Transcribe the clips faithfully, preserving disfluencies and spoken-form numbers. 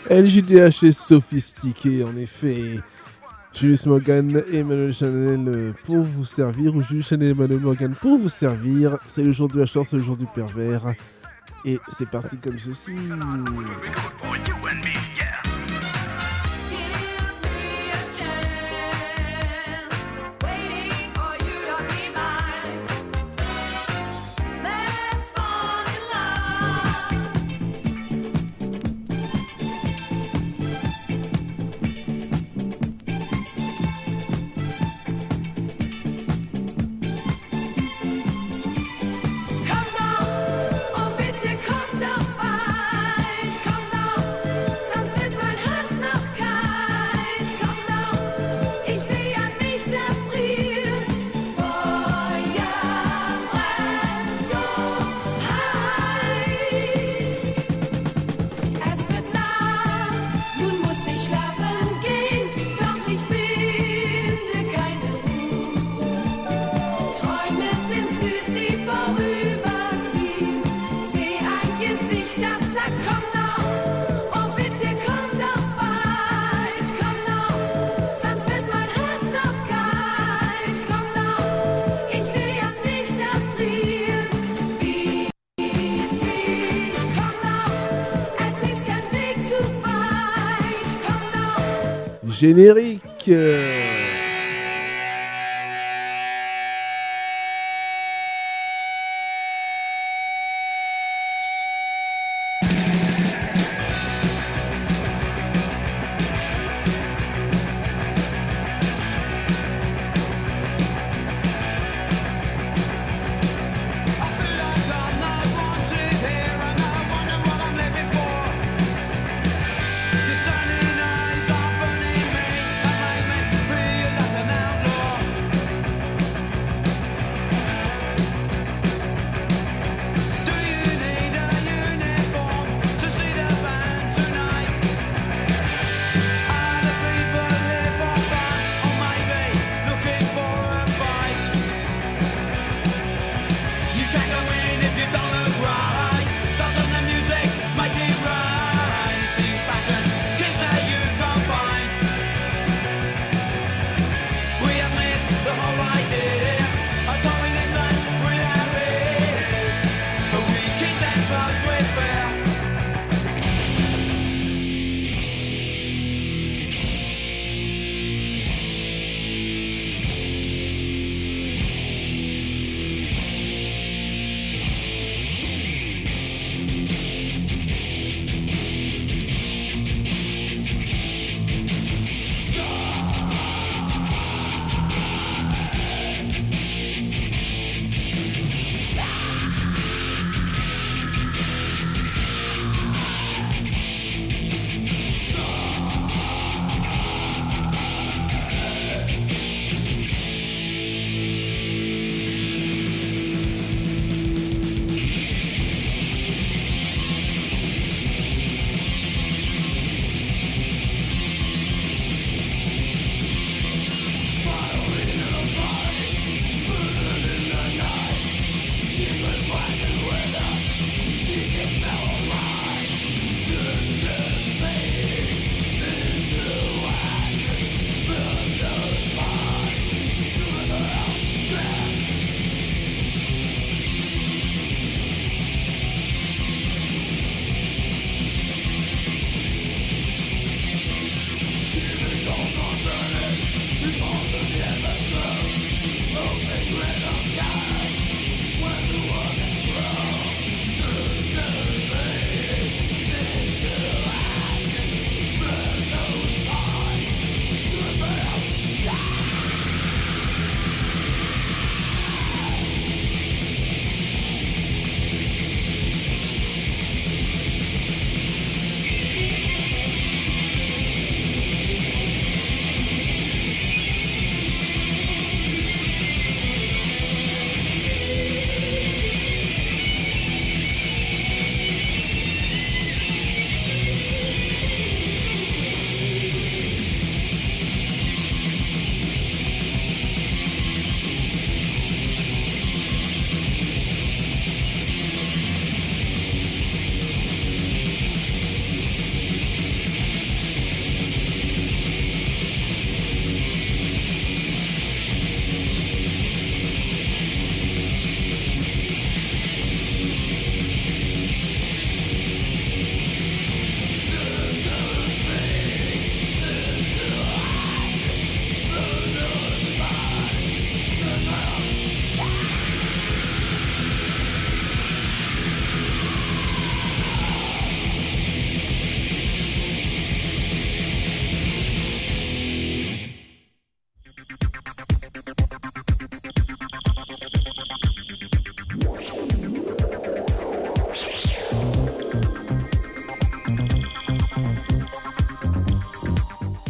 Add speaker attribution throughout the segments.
Speaker 1: L J D H est sophistiqué, en effet. Julius Morgan et Emmanuel Chanel pour vous servir, ou Julius Chanel et Emmanuel Morgan pour vous servir. C'est le jour du hacheur, c'est le jour du pervers. Et c'est parti comme ceci. Générique.
Speaker 2: Free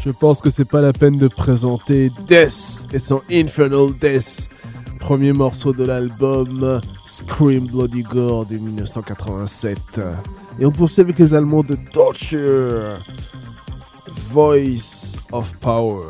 Speaker 1: Je pense que c'est pas la peine de présenter Death et son Infernal Death, premier morceau de l'album Scream Bloody Gore de mille neuf cent quatre-vingt-sept. Et on poursuit avec les Allemands de Torture, Voice of Power.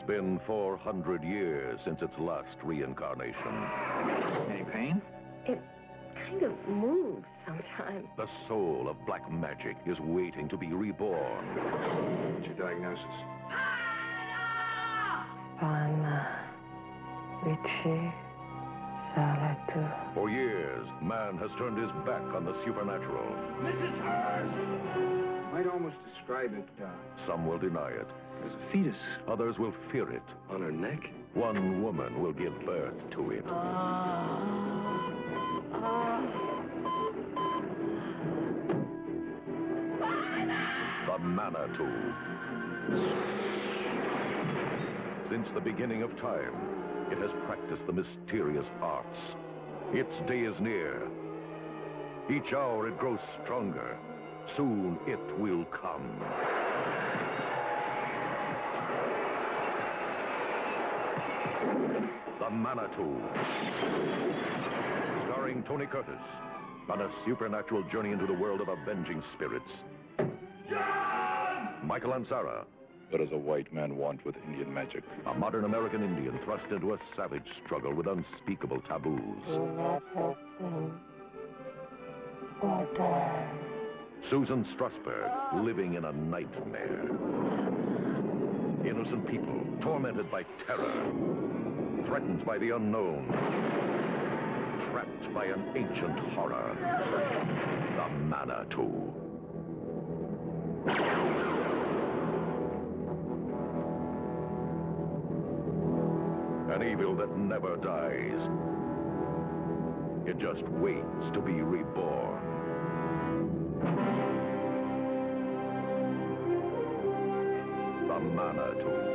Speaker 2: It's been four hundred years since its last reincarnation.
Speaker 3: Any pain?
Speaker 4: It kind of moves sometimes.
Speaker 2: The soul of black magic is waiting to be reborn.
Speaker 3: What's your diagnosis?
Speaker 4: Pana, Vici, Salatu.
Speaker 2: For years, man has turned his back on the supernatural.
Speaker 3: Missus Hurst! Might almost describe it uh,
Speaker 2: Some will deny it.
Speaker 3: as a fetus.
Speaker 2: Others will fear it.
Speaker 3: On her neck?
Speaker 2: One woman will give birth to it. The Manitou. Since the beginning of time, it has practiced the mysterious arts. Its day is near. Each hour it grows stronger. Soon it will come. The Manitou. Starring Tony Curtis on a supernatural journey into the world of avenging spirits. John! Michael Ansara.
Speaker 5: What does a white man want with Indian magic?
Speaker 2: A modern American Indian thrust into a savage struggle with unspeakable taboos. Susan Strasberg, living in a nightmare. Innocent people, tormented by terror. Threatened by the unknown. Trapped by an ancient horror. The Manitou. An evil that never dies. It just waits to be reborn. The Manitou.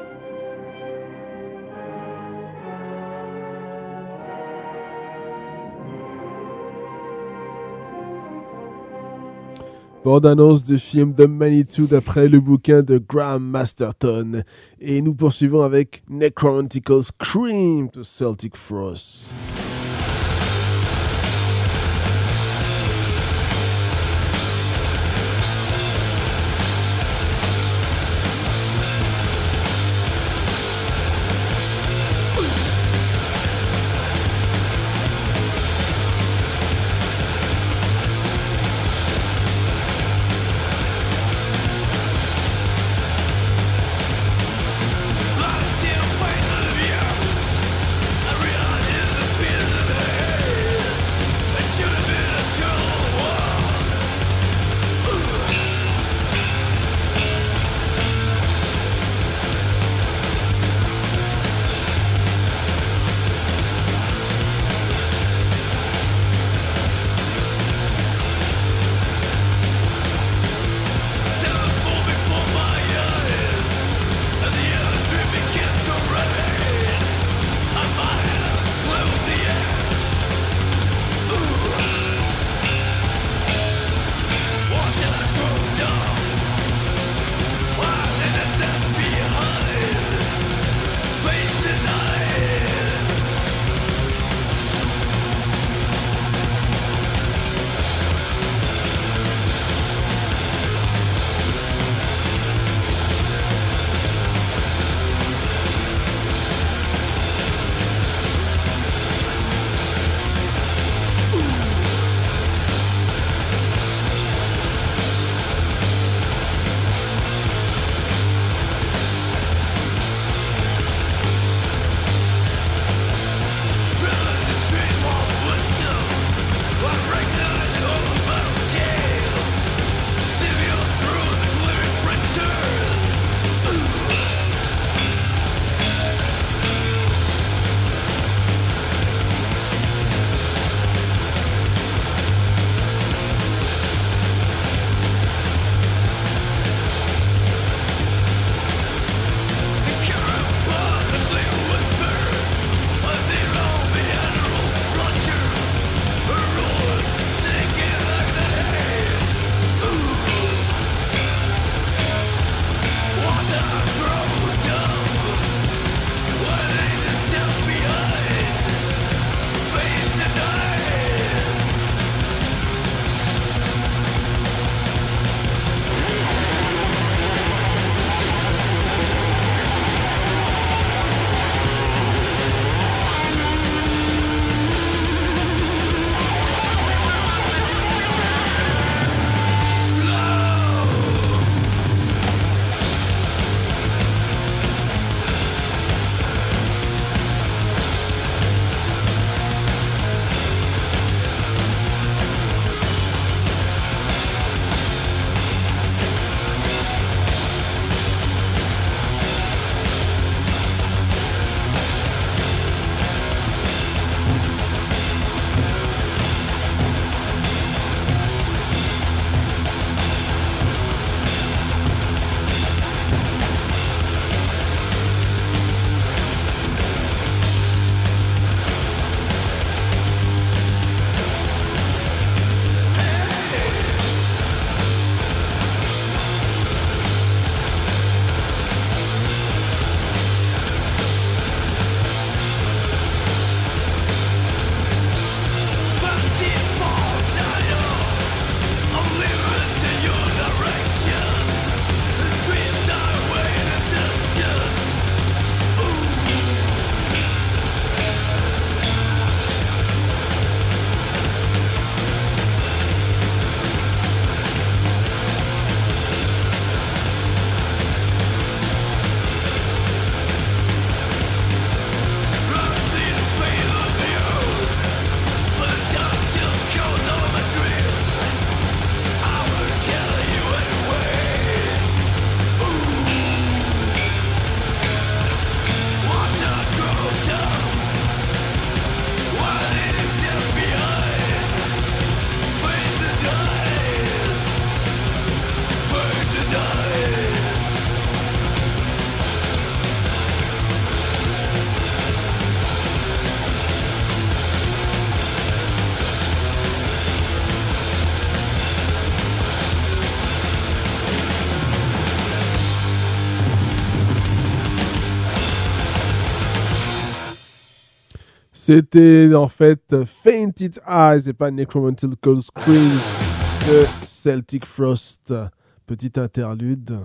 Speaker 1: Bande-annonce du film The Manitou d'après le bouquin de Graham Masterton. Et nous poursuivons avec Necromantical Scream de Celtic Frost.
Speaker 6: Until finally, I realize
Speaker 1: C'était en fait Fainted Eyes et pas Necromantic Cold Screams de Celtic Frost. Petite interlude.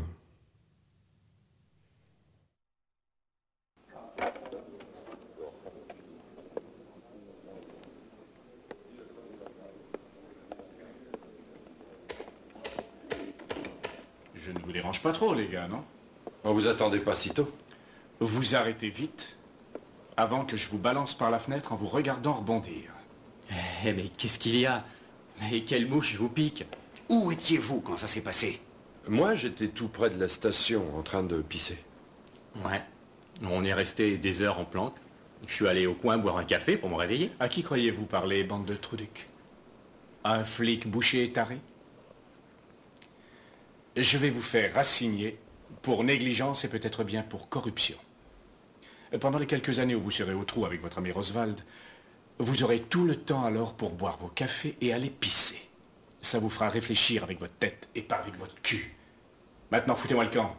Speaker 6: Je ne vous dérange pas trop, les gars, non?
Speaker 7: On vous attendait pas si tôt.
Speaker 6: Vous arrêtez vite, avant que je vous balance par la fenêtre en vous regardant rebondir.
Speaker 8: Eh, mais qu'est-ce qu'il y a? Mais quelle mouche vous pique?
Speaker 9: Où étiez-vous quand ça s'est passé?
Speaker 7: Moi, j'étais tout près de la station, en train de pisser.
Speaker 8: Ouais. On est resté des heures en planque. Je suis allé au coin boire un café pour me réveiller.
Speaker 6: À qui croyez-vous parler, bande de trouducs? À un flic bouché et taré? Je vais vous faire assigner pour négligence et peut-être bien pour corruption. Pendant les quelques années où vous serez au trou avec votre ami Oswald, vous aurez tout le temps alors pour boire vos cafés et aller pisser. Ça vous fera réfléchir avec votre tête et pas avec votre cul. Maintenant, foutez-moi le camp.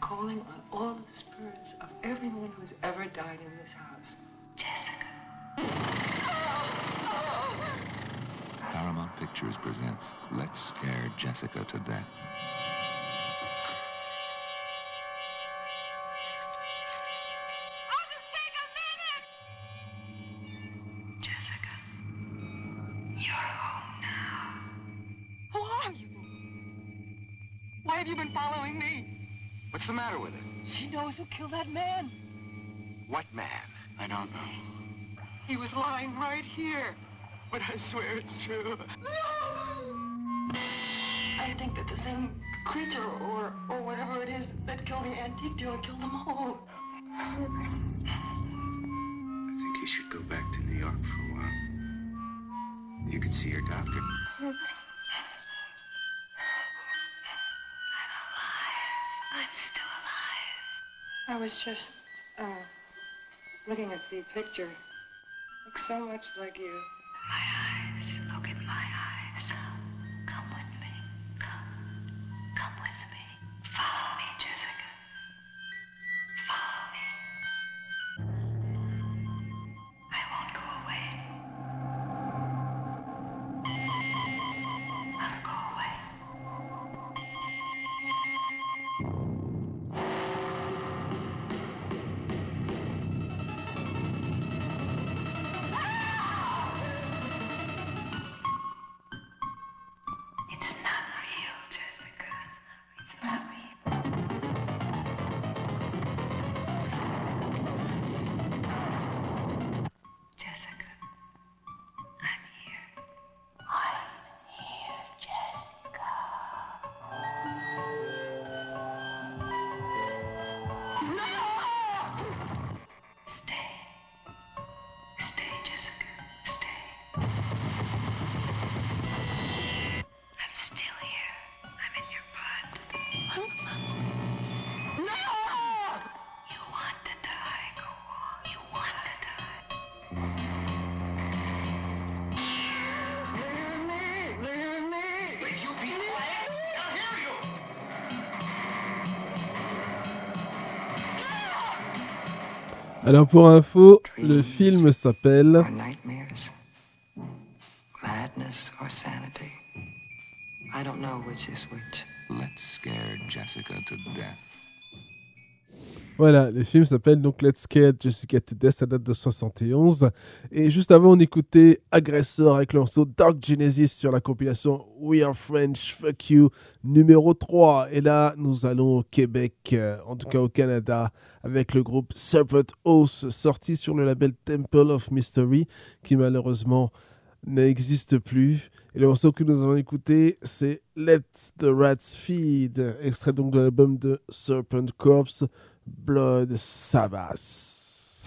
Speaker 10: calling on all the spirits of everyone who's ever died in this house. Jessica.
Speaker 11: Paramount Pictures presents Let's Scare Jessica to Death.
Speaker 10: I'll just take a minute! Jessica, you're home now. Who are you? Why have you been following me?
Speaker 9: What's the matter with her?
Speaker 10: She knows who killed that man.
Speaker 9: What man? I don't know.
Speaker 10: He was lying right here. But I swear it's true. I think that the same creature or or whatever it is that killed the antique dealer killed them all.
Speaker 9: I think you should go back to New York for a while. You could see your doctor.
Speaker 10: I'm alive. I'm still alive. I was just uh, looking at the picture. Looks so much like you. My eyes. Look at my eyes. Come with me. Come. Come with me. Follow me, Jessica. Follow me. I won't go away. I'll go away. It's not real, Jessica. It's not real. Jessica, I'm here. I'm here, Jessica. No! Stay. Stay, Jessica. Stay. I'm still here. I'm in your blood. No! You want to die, go on. You want to die. Leave me! Leave me! Will you be quiet? I'll hear you!
Speaker 1: Alors pour info, le film s'appelle
Speaker 10: Or nightmares. Madness or sanity. I don't know which is which.
Speaker 11: Let's Scare Jessica to Death.
Speaker 1: Voilà, le film s'appelle donc Let's Scare Jessica to Death, ça date de soixante et onze. Et juste avant, on écoutait Aggressor avec le morceau Dark Genesis sur la compilation We Are French, Fuck You, numéro trois. Et là, nous allons au Québec, euh, en tout cas au Canada, avec le groupe Serpent Oath, sorti sur le label Temple of Mystery, qui malheureusement n'existe plus. Et le morceau que nous allons écouter, c'est Let the Rats Feed, extrait donc de l'album de Serpent Corpse, Blood Sabbath.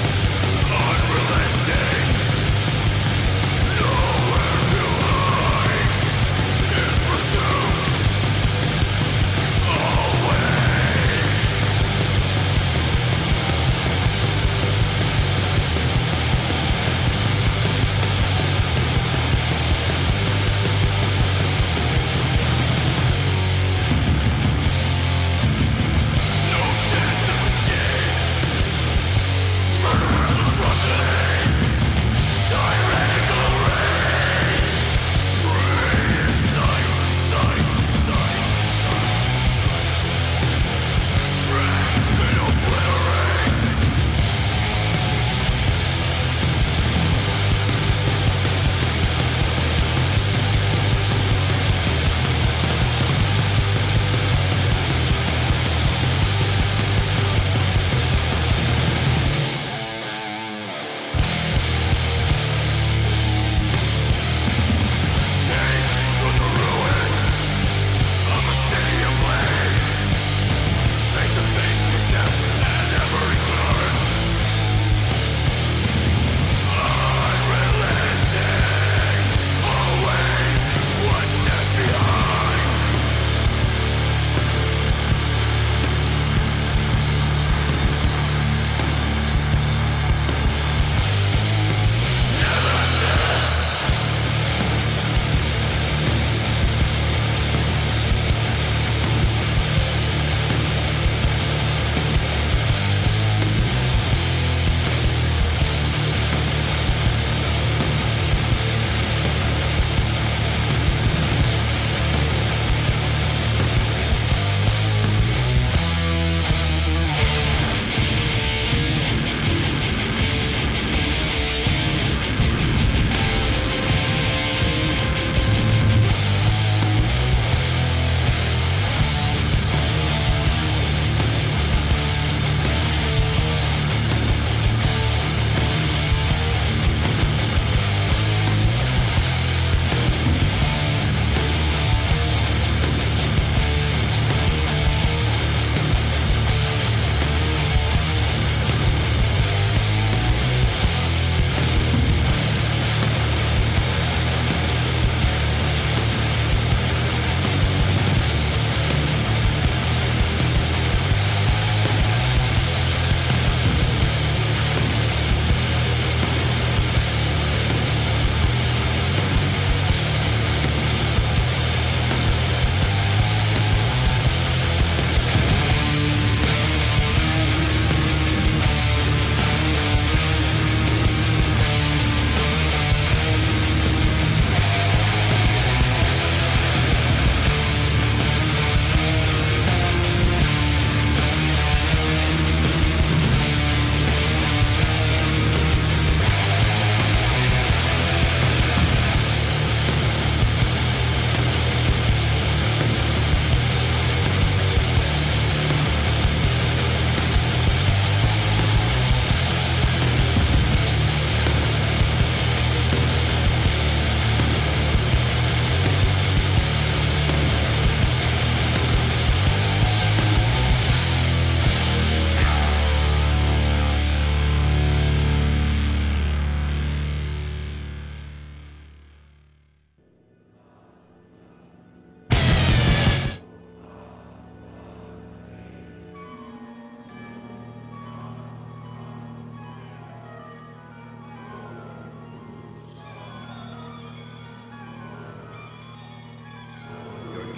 Speaker 2: Unrelenting, nowhere to hide.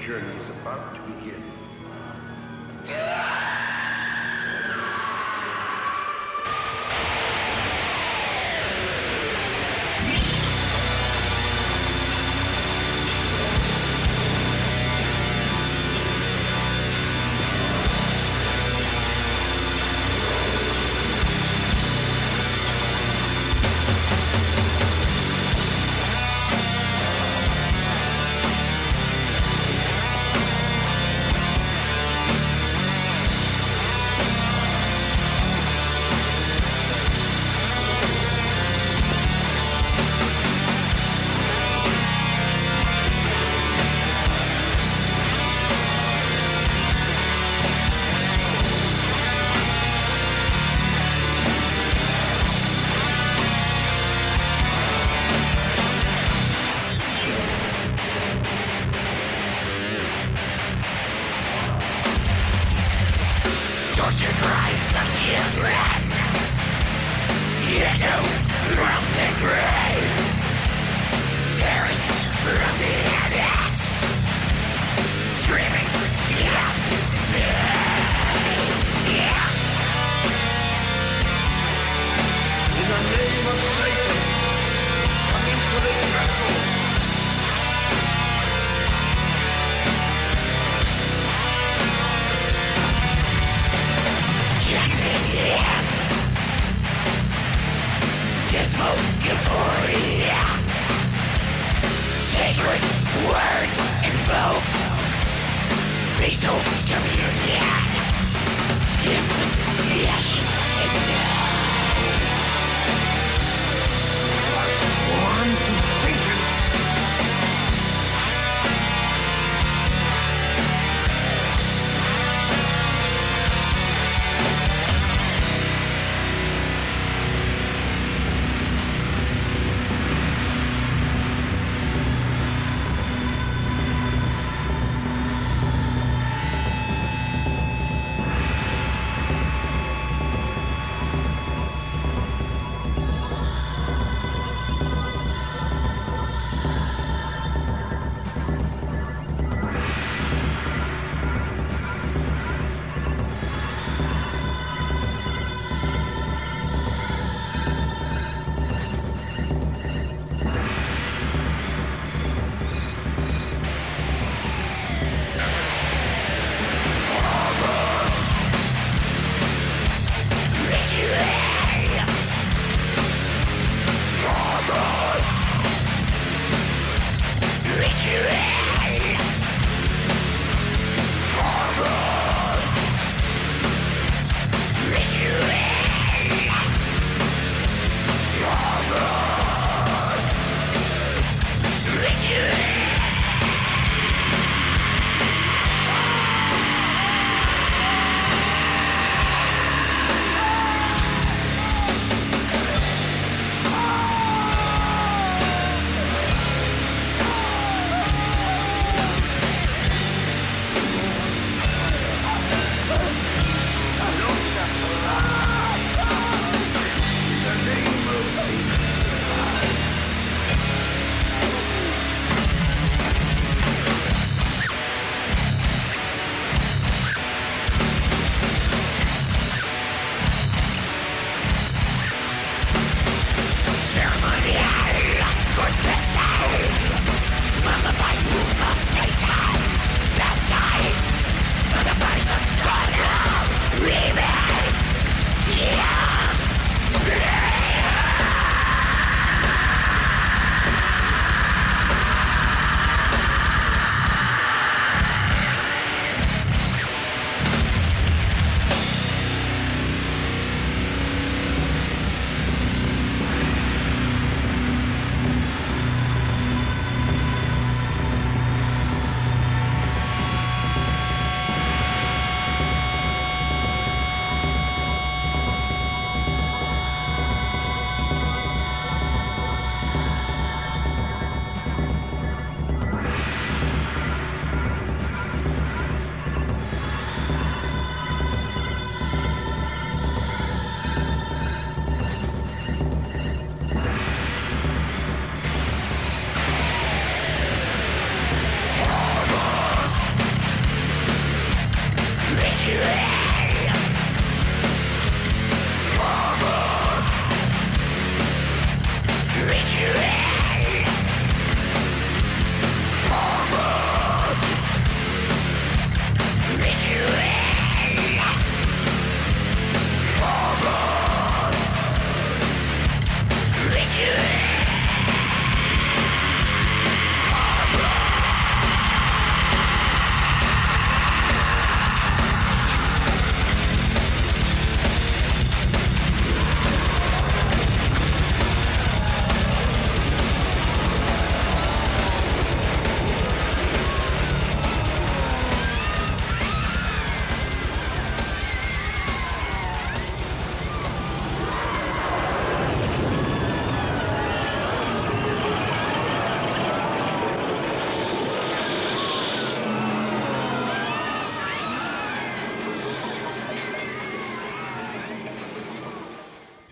Speaker 9: journey is about to begin.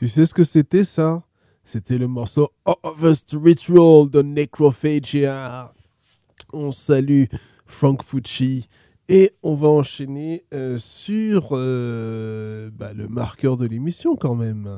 Speaker 1: Tu sais ce que c'était ça? C'était le morceau Harvest Ritual de Necrophagia. On salue Frank Pucci et on va enchaîner euh, sur euh, bah, le marqueur de l'émission quand même.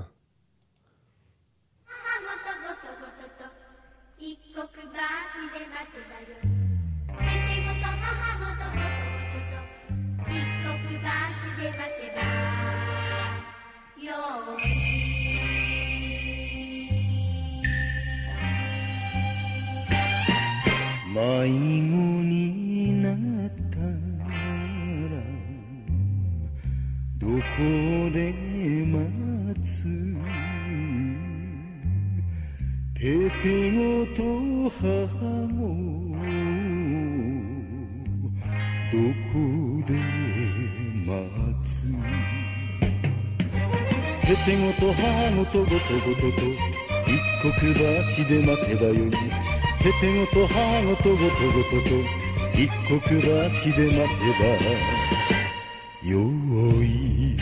Speaker 12: 迷子になったらどこで待つテテゴと母もどこで待つテテゴと母ごとごとごとと一国橋で待てばよいテテゴと母ごとごとごとと一国橋で待てばよい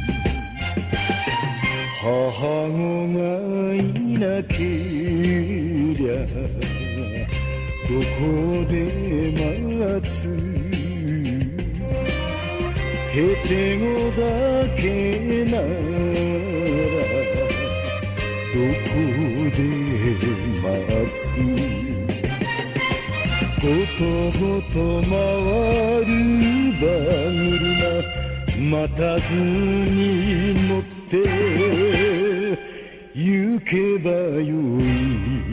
Speaker 12: 母子がいなけりゃどこで待つテテゴだけならどこで待つごとごと回る馬車待たずに乗って行けばよい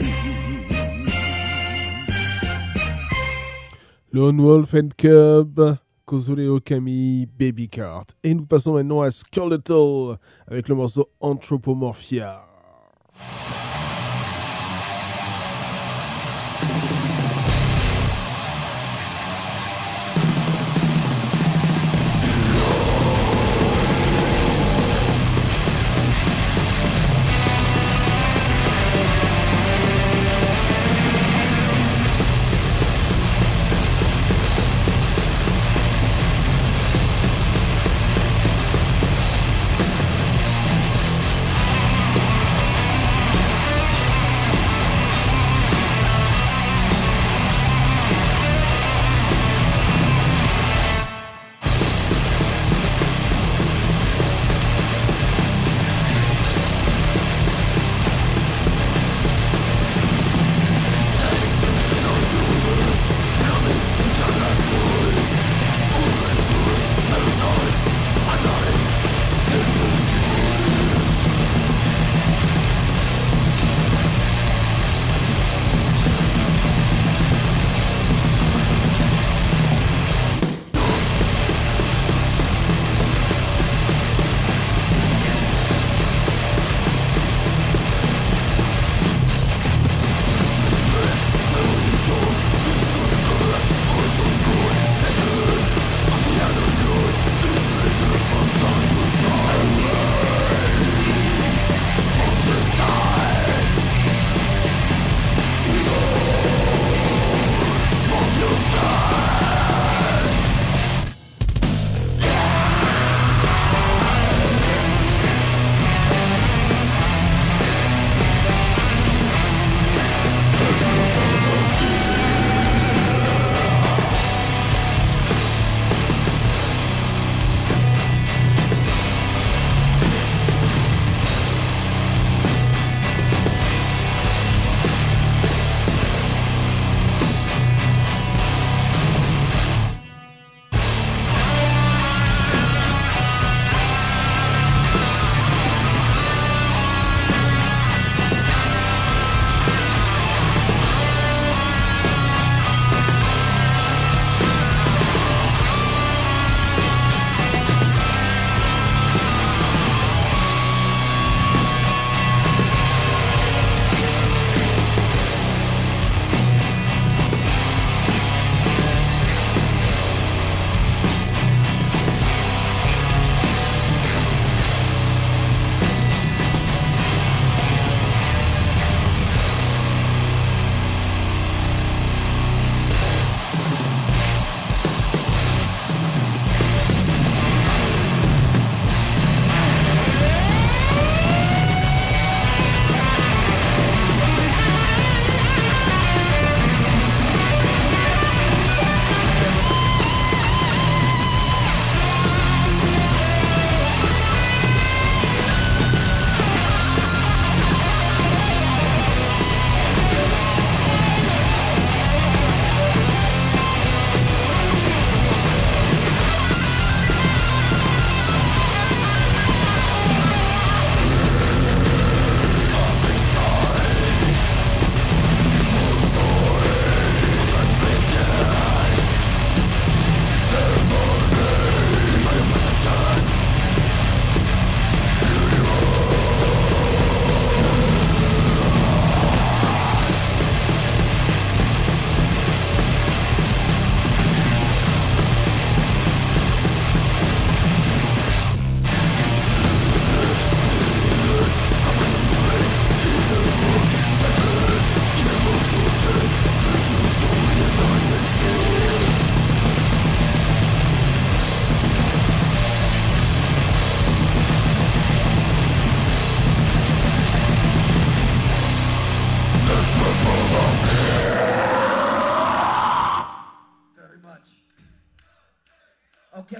Speaker 1: Lone Wolf and Cub, Kozule Okami, Baby Cart. Et nous passons maintenant à Skeletal avec le morceau Anthropomorphia.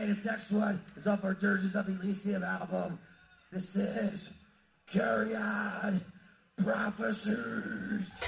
Speaker 13: this next one is off our Dirges of Elysium album. This is Carrion Prophecies.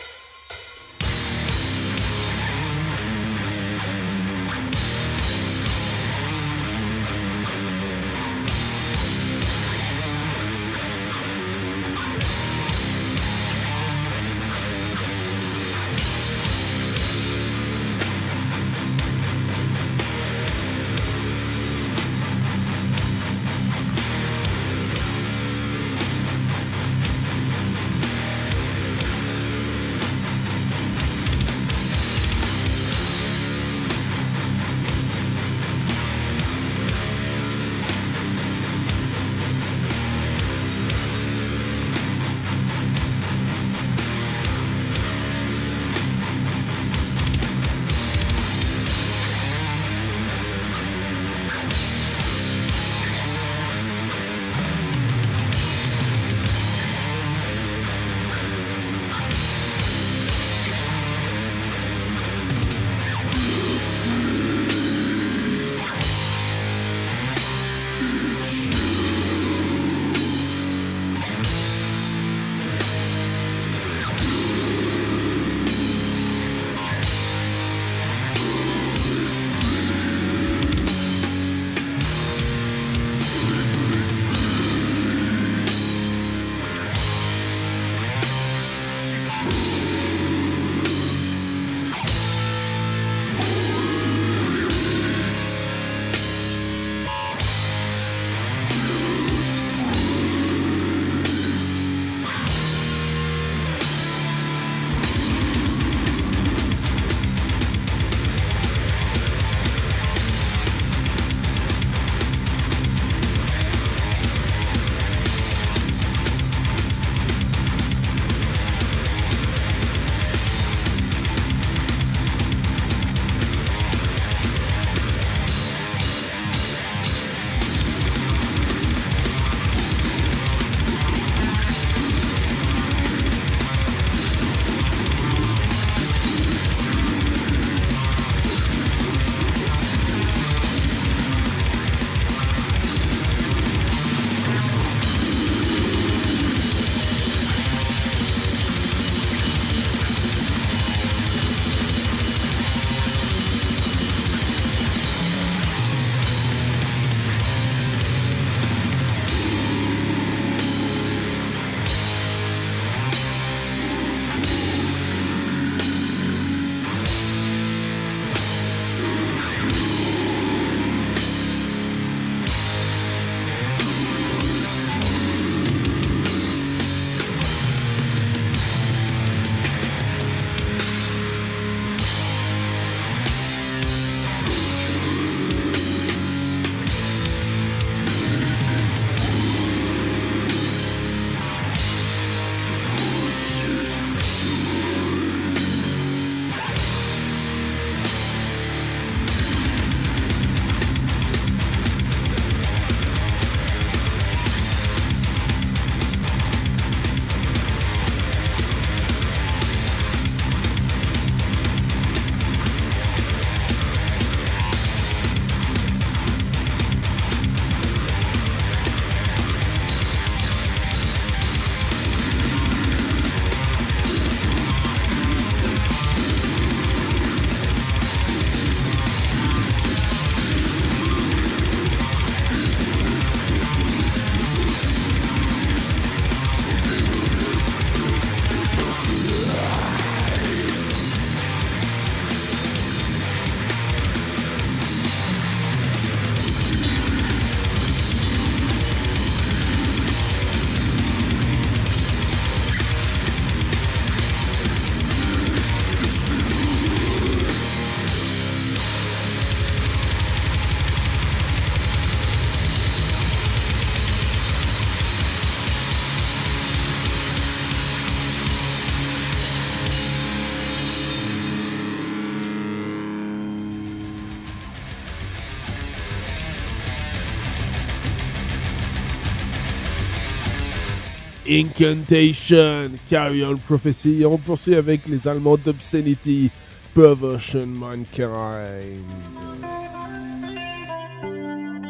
Speaker 1: Incantation, Carrion Prophecy. Et on poursuit avec les Allemands d'Obscenity, Perversion Mankind.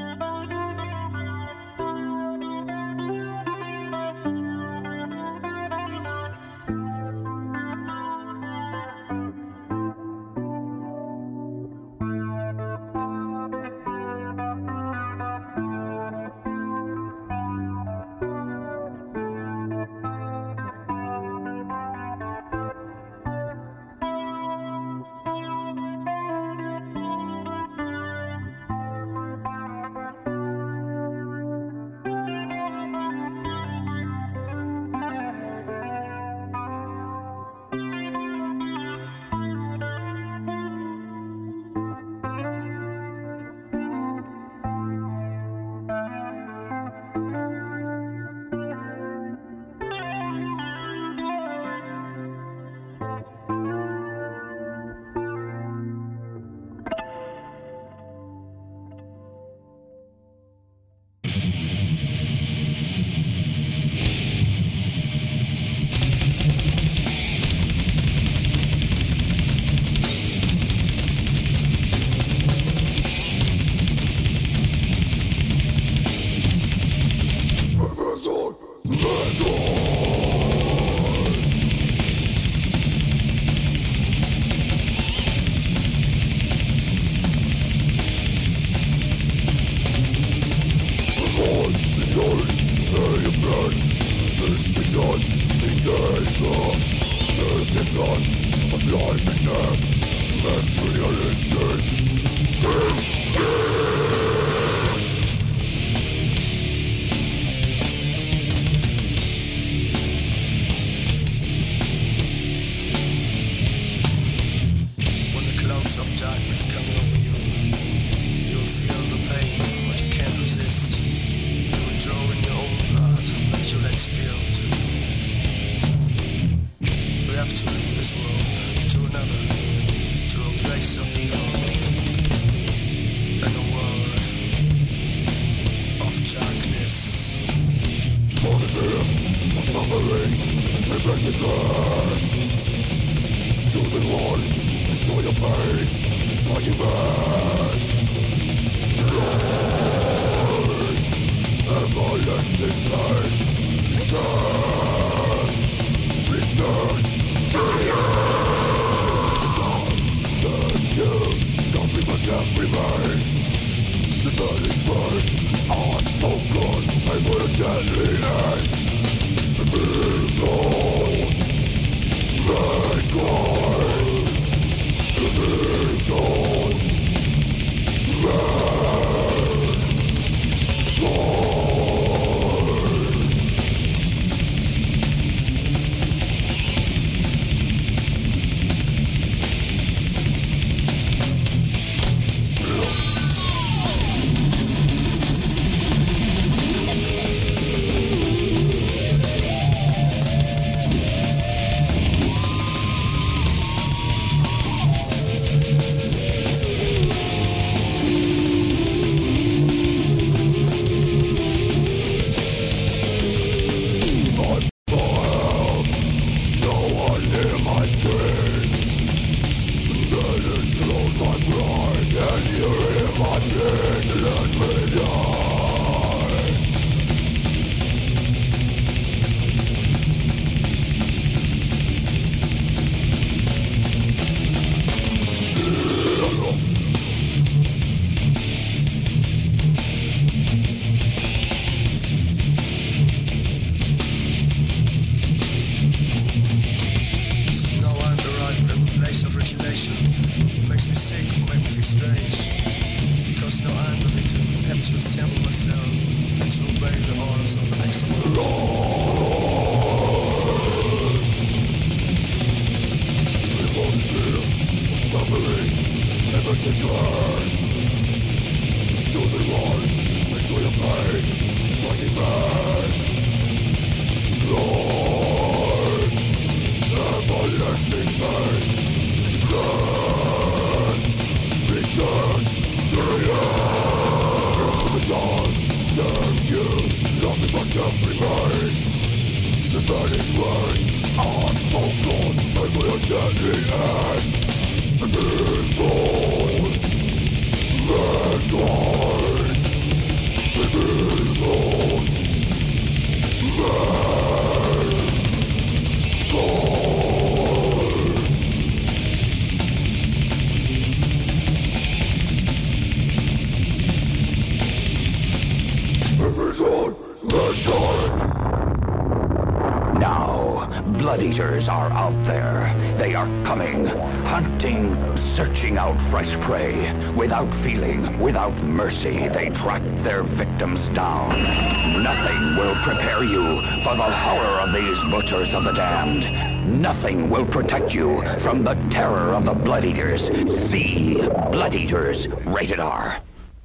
Speaker 14: Blood-eaters are out there. They are coming, hunting, searching out fresh prey. Without feeling, without mercy, they track their victims down. Nothing will prepare you for the horror of these butchers of the damned. Nothing will protect you from the terror of the Blood-eaters. See Blood-eaters, rated R.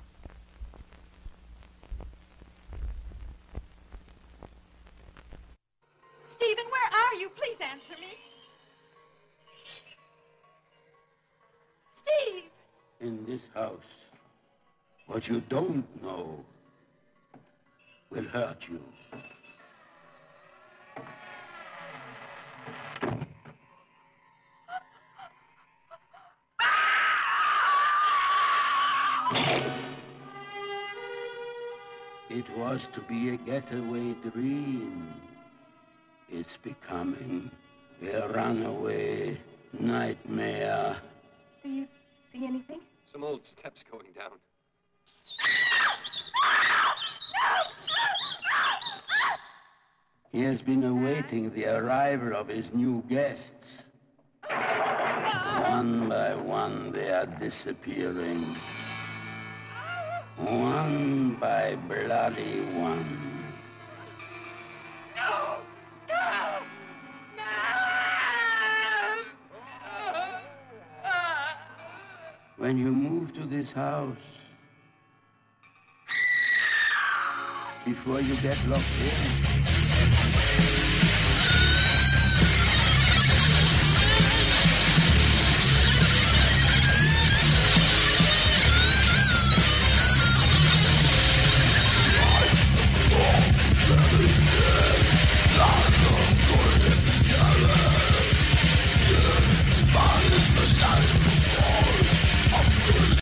Speaker 15: In this house, what you don't know will hurt you. It was to be a getaway dream. It's becoming a runaway nightmare.
Speaker 4: Do you see anything?
Speaker 16: Some old steps going down.
Speaker 15: He has been awaiting the arrival of his new guests. One by one, they are disappearing. One by bloody one.
Speaker 10: No! No!
Speaker 15: When you move to this house, before you get locked in,